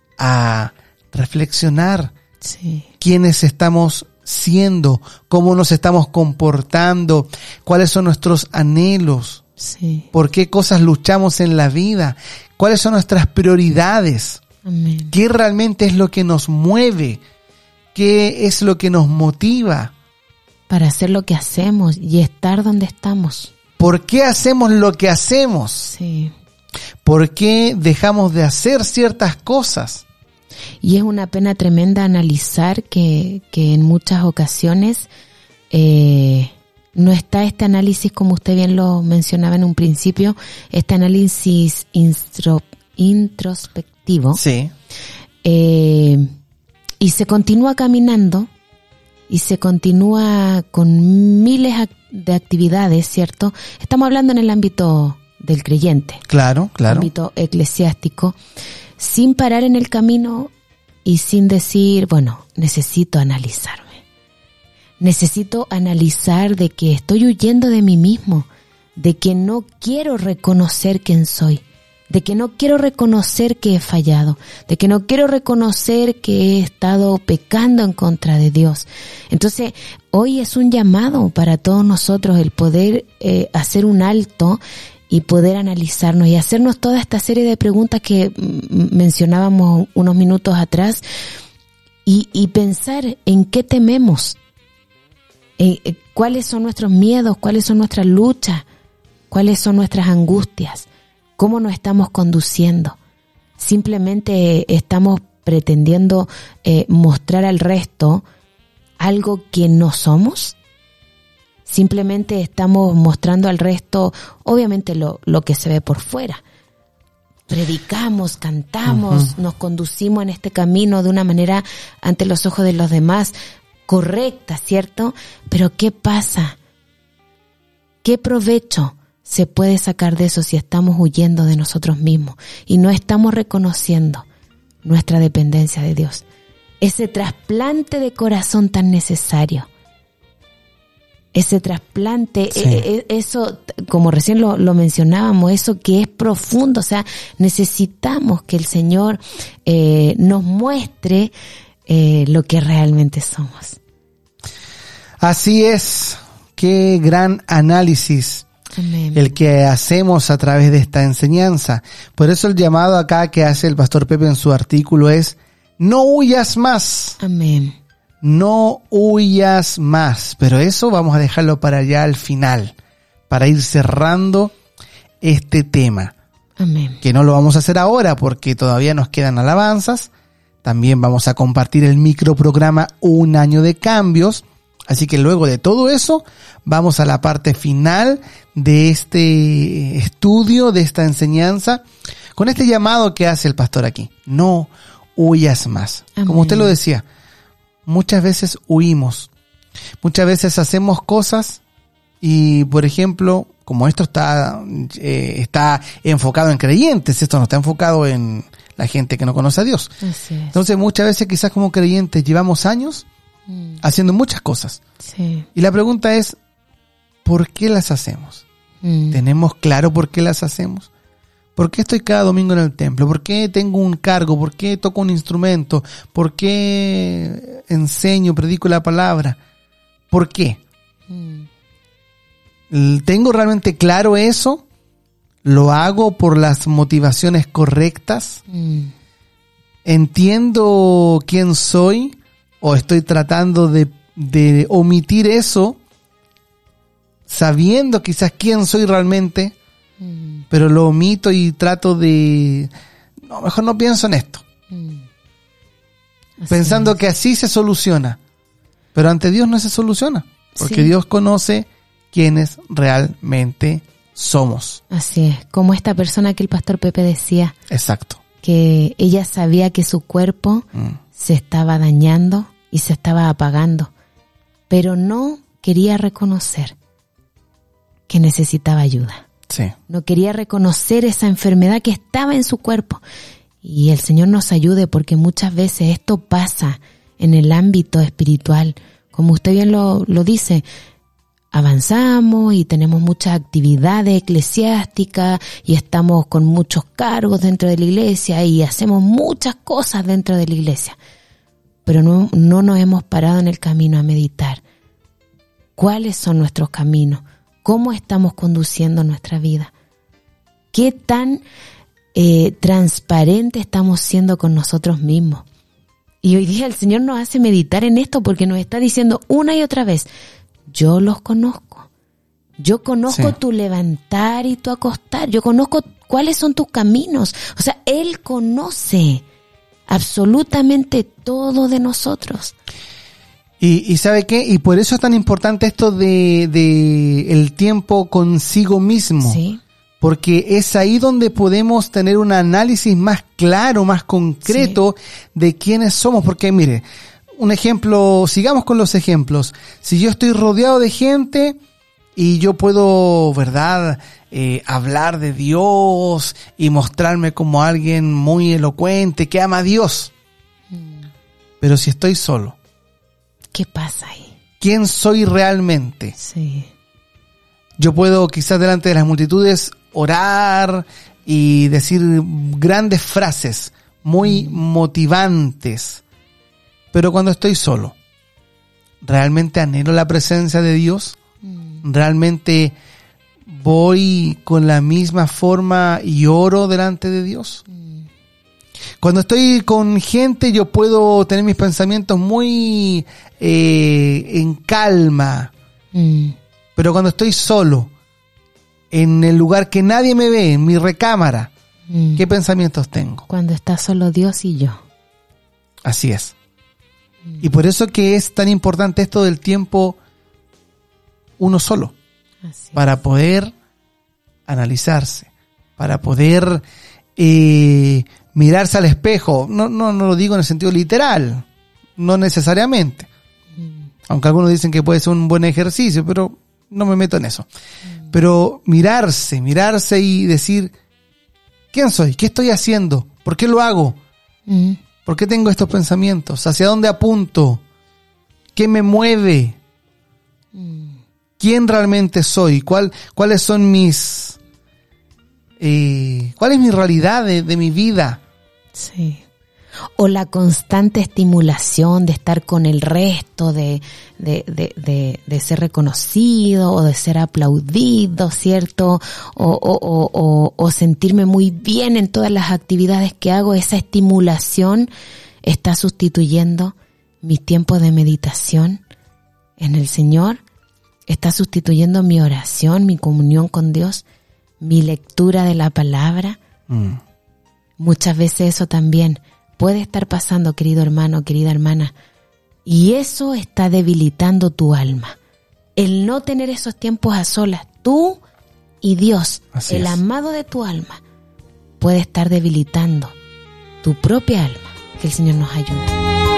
B: A reflexionar.
C: Sí.
B: Quiénes estamos siendo, cómo nos estamos comportando, cuáles son nuestros anhelos,
C: sí.
B: por qué cosas luchamos en la vida, cuáles son nuestras prioridades.
C: Amén.
B: ¿Qué realmente es lo que nos mueve? ¿Qué es lo que nos motiva?
C: Para hacer lo que hacemos y estar donde estamos.
B: ¿Por qué hacemos lo que hacemos?
C: Sí.
B: ¿Por qué dejamos de hacer ciertas cosas?
C: Y es una pena tremenda analizar que, que en muchas ocasiones eh, no está este análisis, como usted bien lo mencionaba en un principio, este análisis instro, introspectivo.
B: Sí.
C: eh, y se continúa caminando y se continúa con miles de actividades, ¿cierto? Estamos hablando en el ámbito del creyente.
B: Claro, claro.
C: Ámbito eclesiástico, sin parar en el camino y sin decir, bueno, necesito analizarme. Necesito analizar de que estoy huyendo de mí mismo, de que no quiero reconocer quién soy, de que no quiero reconocer que he fallado, de que no quiero reconocer que he estado pecando en contra de Dios. Entonces, hoy es un llamado para todos nosotros el poder eh, hacer un alto y poder analizarnos y hacernos toda esta serie de preguntas que mm, mencionábamos unos minutos atrás y, y pensar en qué tememos, eh, eh, cuáles son nuestros miedos, cuáles son nuestras luchas, cuáles son nuestras angustias. ¿Cómo nos estamos conduciendo? ¿Simplemente estamos pretendiendo eh, mostrar al resto algo que no somos? ¿Simplemente estamos mostrando al resto, obviamente, lo, lo que se ve por fuera? Predicamos, cantamos, uh-huh. nos conducimos en este camino de una manera ante los ojos de los demás correcta, ¿cierto? Pero ¿qué pasa? ¿Qué provecho se puede sacar de eso si estamos huyendo de nosotros mismos y no estamos reconociendo nuestra dependencia de Dios? Ese trasplante de corazón tan necesario. Ese trasplante, sí. eh, eso, como recién lo, lo mencionábamos, eso que es profundo. O sea, necesitamos que el Señor eh, nos muestre eh, lo que realmente somos.
B: Así es. Qué gran análisis.
C: Amén.
B: El que hacemos a través de esta enseñanza. Por eso el llamado acá que hace el pastor Pepe en su artículo es: no huyas más.
C: Amén.
B: No huyas más. Pero eso vamos a dejarlo para allá al final, para ir cerrando este tema.
C: Amén.
B: Que no lo vamos a hacer ahora porque todavía nos quedan alabanzas. También vamos a compartir el microprograma Un Año de Cambios. Así que luego de todo eso, vamos a la parte final de este estudio, de esta enseñanza, con este llamado que hace el pastor aquí. No huyas más.
C: Amén.
B: Como usted lo decía, muchas veces huimos. Muchas veces hacemos cosas y, por ejemplo, como esto está, eh, está enfocado en creyentes, esto no está enfocado en la gente que no conoce a Dios.
C: Así es.
B: Entonces, muchas veces quizás como creyentes llevamos años Mm. haciendo muchas cosas.
C: Sí.
B: Y la pregunta es, ¿por qué las hacemos? Mm. ¿Tenemos claro por qué las hacemos? ¿Por qué estoy cada domingo en el templo? ¿Por qué tengo un cargo? ¿Por qué toco un instrumento? ¿Por qué enseño, predico la palabra? ¿Por qué? Mm. ¿Tengo realmente claro eso? ¿Lo hago por las motivaciones correctas? Mm. ¿Entiendo quién soy? ¿O estoy tratando de, de omitir eso, sabiendo quizás quién soy realmente, mm. pero lo omito y trato de... No, mejor no pienso en esto. Mm. Pensando es. que así se soluciona. Pero ante Dios no se soluciona. Porque sí. Dios conoce quiénes realmente somos.
C: Así es. Como esta persona que el pastor Pepe decía.
B: Exacto.
C: Que ella sabía que su cuerpo mm. se estaba dañando y se estaba apagando, pero no quería reconocer que necesitaba ayuda.
B: Sí.
C: No quería reconocer esa enfermedad que estaba en su cuerpo. Y el Señor nos ayude, porque muchas veces esto pasa en el ámbito espiritual. Como usted bien lo, lo dice, avanzamos y tenemos muchas actividades eclesiásticas y estamos con muchos cargos dentro de la iglesia y hacemos muchas cosas dentro de la iglesia. Pero no, no nos hemos parado en el camino a meditar. ¿Cuáles son nuestros caminos? ¿Cómo estamos conduciendo nuestra vida? ¿Qué tan eh, transparente estamos siendo con nosotros mismos? Y hoy día el Señor nos hace meditar en esto porque nos está diciendo una y otra vez, yo los conozco. Yo conozco sí. tu levantar y tu acostar. Yo conozco cuáles son tus caminos. O sea, Él conoce absolutamente todo de nosotros.
B: Y, y ¿sabe qué? Y por eso es tan importante esto de, de el tiempo consigo mismo.
C: Sí.
B: porque es ahí donde podemos tener un análisis más claro, más concreto, sí, de quiénes somos. Porque mire, un ejemplo, sigamos con los ejemplos. Si yo estoy rodeado de gente y yo puedo, ¿verdad?, eh, hablar de Dios y mostrarme como alguien muy elocuente que ama a Dios. Mm. Pero si estoy solo,
C: ¿qué pasa ahí?
B: ¿Quién soy realmente?
C: Sí.
B: Yo puedo quizás delante de las multitudes orar y decir grandes frases muy mm. motivantes, pero cuando estoy solo, ¿realmente anhelo la presencia de Dios? Mm. ¿Realmente voy con la misma forma y oro delante de Dios? Mm. Cuando estoy con gente yo puedo tener mis pensamientos muy eh, en calma, mm. pero cuando estoy solo, en el lugar que nadie me ve, en mi recámara, mm. ¿qué pensamientos tengo?
C: Cuando está solo Dios y yo.
B: Así es. Mm. Y por eso que es tan importante esto del tiempo uno solo. Así para es. Poder analizarse, para poder eh, mirarse al espejo. No, no, no lo digo en el sentido literal, no necesariamente. Mm. Aunque algunos dicen que puede ser un buen ejercicio, pero no me meto en eso. Mm. Pero mirarse, mirarse y decir, ¿quién soy? ¿Qué estoy haciendo? ¿Por qué lo hago? Mm. ¿Por qué tengo estos pensamientos? ¿Hacia dónde apunto? ¿Qué me mueve? Mm. ¿Quién realmente soy? ¿Cuál, cuáles son mis... Eh, ¿Cuál es mi realidad de, de mi vida?
C: Sí. O la constante estimulación de estar con el resto, de, de, de, de, de ser reconocido o de ser aplaudido, ¿cierto? O, o, o, o, o sentirme muy bien en todas las actividades que hago. Esa estimulación está sustituyendo mis tiempos de meditación en el Señor, está sustituyendo mi oración, mi comunión con Dios, mi lectura de la palabra. Mm. Muchas veces eso también puede estar pasando, querido hermano, querida hermana, y eso está debilitando tu alma. El no tener esos tiempos a solas, tú y Dios, así el es. Amado de tu alma, puede estar debilitando tu propia alma. Que el Señor nos ayude.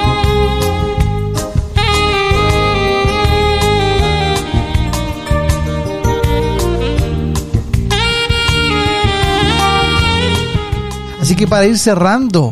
B: Así que para ir cerrando,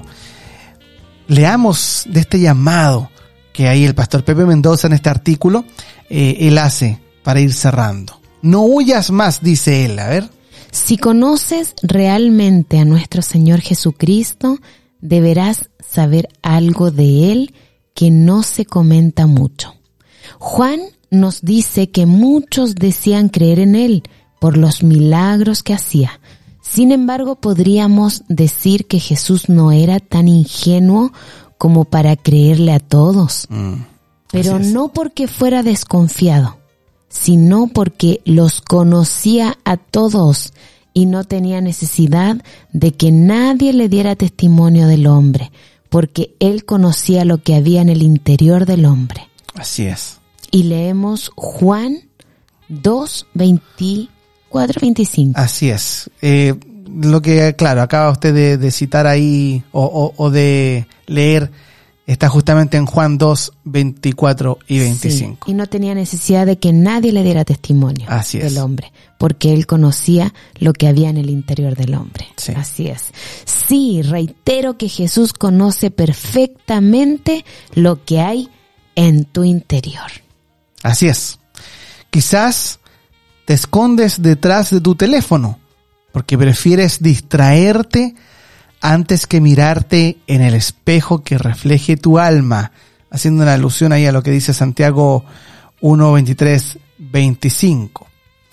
B: leamos de este llamado que ahí el pastor Pepe Mendoza en este artículo, eh, él hace para ir cerrando. No huyas más, dice él, a ver.
C: Si conoces realmente a nuestro Señor Jesucristo, deberás saber algo de Él que no se comenta mucho. Juan nos dice que muchos decían creer en Él por los milagros que hacía. Sin embargo, podríamos decir que Jesús no era tan ingenuo como para creerle a todos, mm, pero no porque fuera desconfiado, sino porque los conocía a todos y no tenía necesidad de que nadie le diera testimonio del hombre, porque él conocía lo que había en el interior del hombre.
B: Así es.
C: Y leemos Juan dos, veinticuatro, veinticinco.
B: Así es. Eh, lo que, claro, acaba usted de, de citar ahí o, o, o de leer está justamente en Juan dos, veinticuatro y veinticinco.
C: Sí, y no tenía necesidad de que nadie le diera testimonio Así del es. hombre, porque él conocía lo que había en el interior del hombre. Sí. Así es. Sí, reitero que Jesús conoce perfectamente lo que hay en tu interior.
B: Así es. Quizás te escondes detrás de tu teléfono porque prefieres distraerte antes que mirarte en el espejo que refleje tu alma, haciendo una alusión ahí a lo que dice Santiago uno, veintitrés, veinticinco.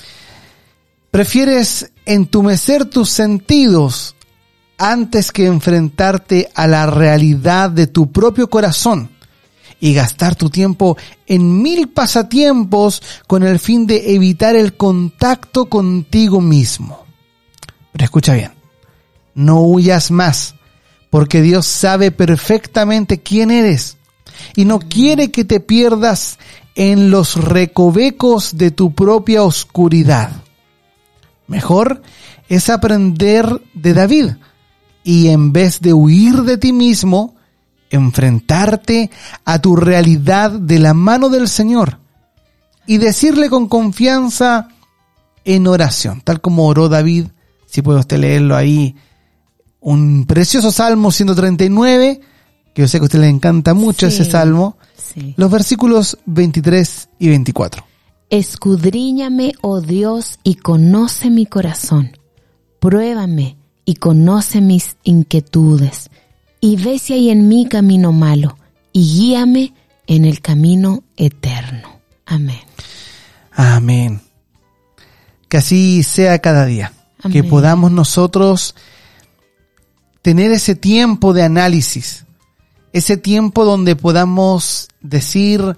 B: Prefieres entumecer tus sentidos antes que enfrentarte a la realidad de tu propio corazón y gastar tu tiempo en mil pasatiempos con el fin de evitar el contacto contigo mismo. Pero escucha bien. No huyas más, porque Dios sabe perfectamente quién eres y no quiere que te pierdas en los recovecos de tu propia oscuridad. Mejor es aprender de David y en vez de huir de ti mismo, enfrentarte a tu realidad de la mano del Señor y decirle con confianza en oración, tal como oró David. Si puede usted leerlo ahí, un precioso Salmo ciento treinta y nueve, que yo sé que a usted le encanta mucho sí, ese salmo, sí. Los versículos veintitrés y veinticuatro.
C: Escudriñame, oh Dios, y conoce mi corazón. Pruébame y conoce mis inquietudes. Y ve si hay en mí camino malo, y guíame en el camino eterno. Amén.
B: Amén. Que así sea cada día. Amén. Que podamos nosotros tener ese tiempo de análisis, ese tiempo donde podamos decir,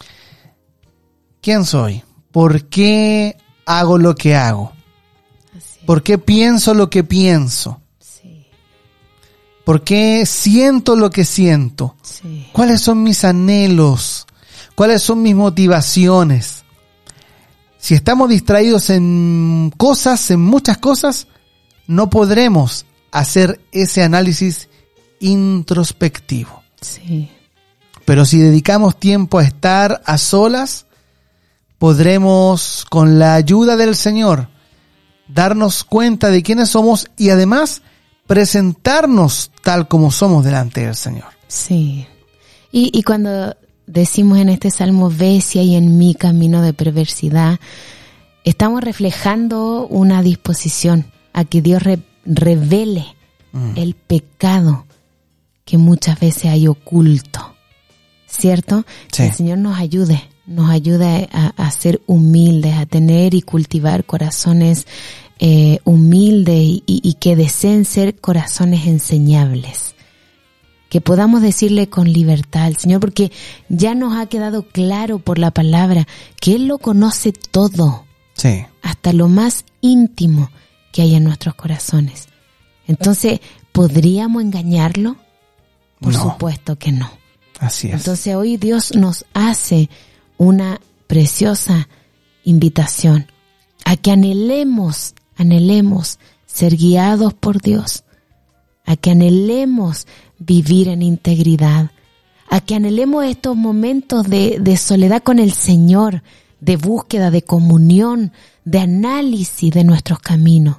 B: ¿quién soy? ¿Por qué hago lo que hago? ¿Por qué pienso lo que pienso? Sí. ¿Por qué siento lo que siento? Sí. ¿Cuáles son mis anhelos? ¿Cuáles son mis motivaciones? Si estamos distraídos en cosas, en muchas cosas, no podremos hacer ese análisis introspectivo. Sí. Pero si dedicamos tiempo a estar a solas, podremos, con la ayuda del Señor, darnos cuenta de quiénes somos y además presentarnos tal como somos delante del Señor.
C: Sí. Y, y cuando decimos en este salmo, ve si hay en mí camino de perversidad, estamos reflejando una disposición a que Dios re, revele mm. el pecado que muchas veces hay oculto, ¿cierto? Sí. Que el Señor nos ayude, nos ayude a, a ser humildes, a tener y cultivar corazones eh, humildes y, y, y que deseen ser corazones enseñables. Que podamos decirle con libertad al Señor, porque ya nos ha quedado claro por la palabra que Él lo conoce todo, sí. hasta lo más íntimo que hay en nuestros corazones. Entonces, ¿podríamos engañarlo? Por no. supuesto que no.
B: Así es.
C: Entonces hoy Dios nos hace una preciosa invitación a que anhelemos, anhelemos ser guiados por Dios, a que anhelemos vivir en integridad, a que anhelemos estos momentos de, de soledad con el Señor, de búsqueda, de comunión, de análisis de nuestros caminos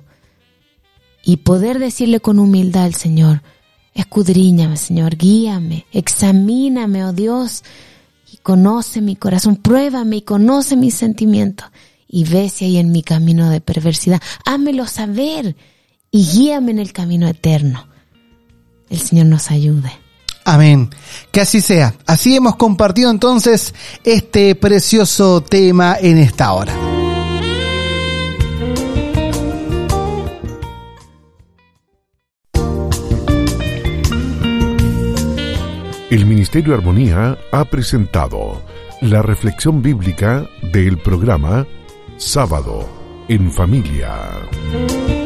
C: y poder decirle con humildad al Señor, escudriñame, Señor, guíame, examíname, oh Dios, y conoce mi corazón, pruébame y conoce mis sentimientos y ve si hay en mi camino de perversidad, házmelo saber y guíame en el camino eterno. El Señor nos ayude.
B: Amén. Que así sea. Así hemos compartido entonces este precioso tema en esta hora.
A: El Ministerio Armonía ha presentado la reflexión bíblica del programa Sábado en Familia.